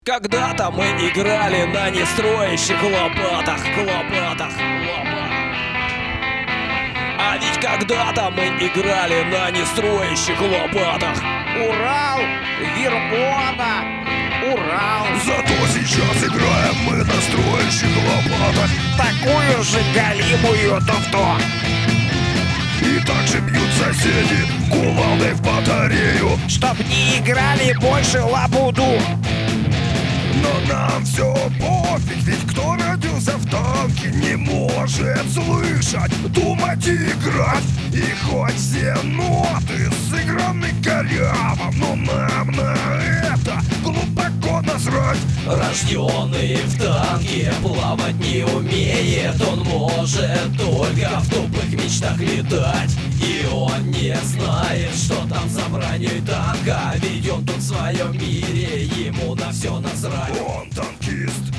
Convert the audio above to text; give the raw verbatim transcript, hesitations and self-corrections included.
Когда-то мы играли на нестроящих лопатах, лопатах, лопатах. А ведь когда-то мы играли на нестроящих лопатах. Урал, Вермона, Урал. Зато сейчас играем мы на строящих лопатах. Такую же галимую туфту. И также бьют соседи кувалдой в батарею, Чтоб не играли больше лабуду. но нам все пофиг, ведь кто родился в танке, не может слышать, думать и играть. И хоть все ноты сыграны коряво, но нам на это глубоко насрать. Рожденный в танке, плавать не умеет. Он может только в тупых мечтах летать. И он не знает, что там за броней танка. Ведь он тут в своем мире, ему на все насрать. Он танкист,